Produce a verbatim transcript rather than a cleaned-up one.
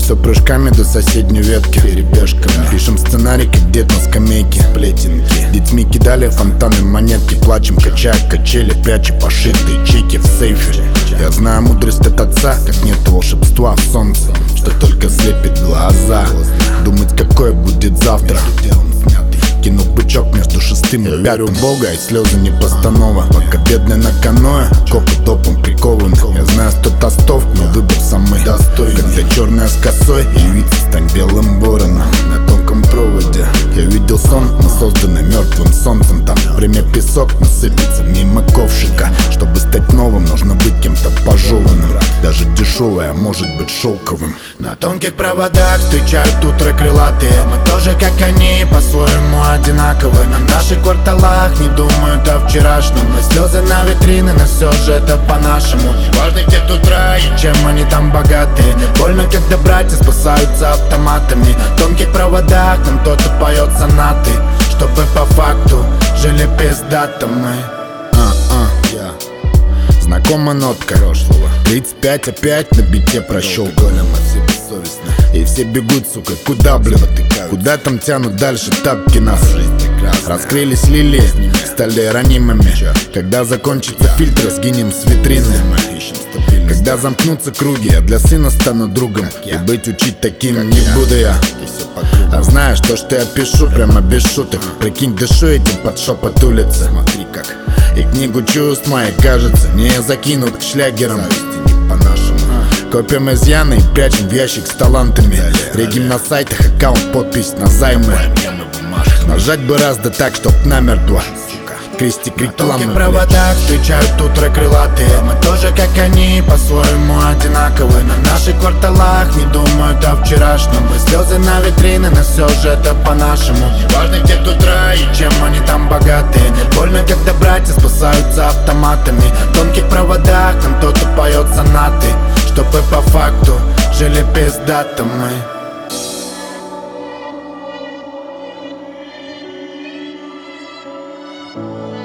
все прыжками до соседней ветки, перебежками. Пишем сценарий, как дед на скамейке, плетенки. Детьми кидали фонтаны монетки. Плачем, качая качели, пряча пошитые чеки в сейфе. Я знаю мудрость от отца, как нет волшебства в солнце, что только слепит глаза. Думать, какое будет завтра. Кину бычок между шестым и пятым. Бога и слезы не постанова. Пока бедный на каноэ, копы топом прикованы. Я знаю сто тостов, но выбор самый достойный. Когда черная с косой, явиться стань белым вороном. На тонком проводе я видел сон, мы созданы мертвым солнцем. Там время песок насыпется мимо ковшика. Чтобы стать новым, нужно быть кем-то пожеванным. Даже дешевое может быть шелковым. На тонких проводах встречают утро крылатые. Мы тоже, как они, по-своему одинаковы. На наших кварталах не думают о вчерашнем. Мы слезы на витрины, но все же это по-нашему. Важно, где тут рай и чем они там богатые. Больно, когда братья спасаются автоматами. На тонких проводах нам кто-то поет сонаты, чтобы по факту жили пиздато мы. А-а, я знакомая нотка прошлого. Тридцать пять опять на бите прощелкал. И все бегут, сука, куда, блин? Куда там тянут дальше тапки нас? Раскрылись лилии, стали ранимыми. Когда закончится фильтр, сгинем с витрины. Когда замкнутся круги, я для сына стану другом. И быть учить таким не буду я. А знаешь, то, что я пишу, прямо без шуток. Прикинь, дышу этим под шепот улицы. Смотри как. И книгу чувств моих, кажется, не закинут к шлягерам. Копим изъяны и прячем в ящик с талантами. Регим на сайтах аккаунт, подпись на займы. Нажать бы раз да так, чтоб намертво. Крестик рекламы. На тонких проводах встречают утро крылатые. Мы тоже, как они, по-своему одинаковы. На наших кварталах не думают о вчерашнем. Мы слезы на витрины, но все же это по-нашему. Важно, где тут рай и чем они там богатые. Не больно, когда братья спасаются автоматами. На тонких проводах нам кто-то поет сонаты, чтобы по факту жили пиздато мы. Thank you.